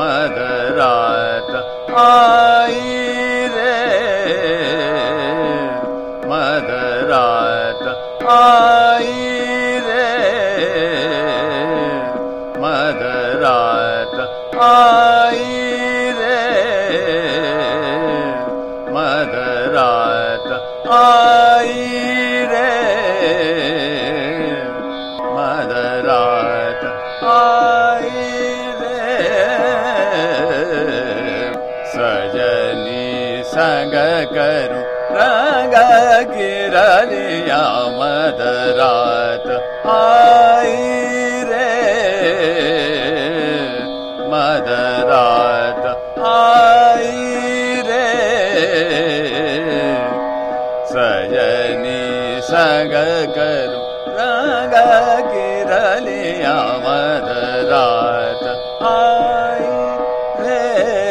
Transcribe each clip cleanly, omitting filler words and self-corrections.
मधरात आई रे, मधरात आई रे, मधरात आई रे, मधरात आई रे, मधरात आई रे। सजनी संग करूं रंग गिरलिया, मधरात आई रे, मधरात आई रे। सजनी संग करूं रंग गिरलिया, मधरात आई रे।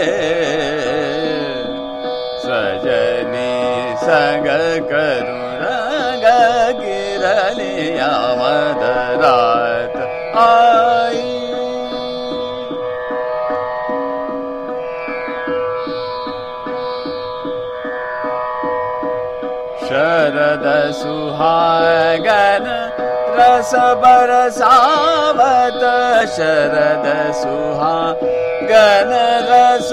सजनी संग करूं रंग गिरलिया, मधरात आई। शरद सुहागन रस बरसावत, शरद सुहागन रस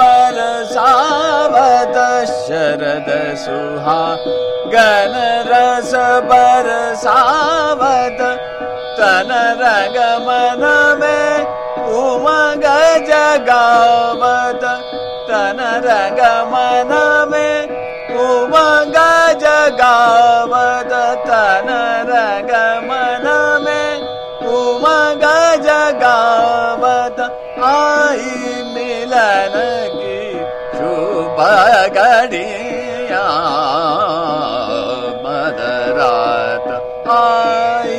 बरसावत, शरद सुहागन रस बरसावत। तन रंग मन में उमंग जगावत, तन रंग मन में उमंग जगावत, तन रंग मन में उमंग जगावत। आई मिलन की शुभ घड़िया, मधरात आई,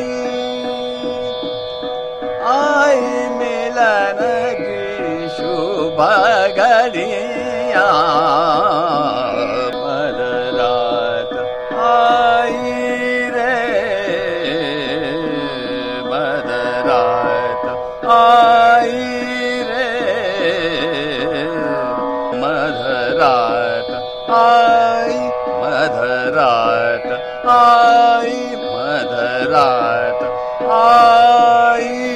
आई मिलन की शुभ घड़िया, मधरात आई रे, मधरात आई रे, मधरात आई, मधरात आई, मधरात आई।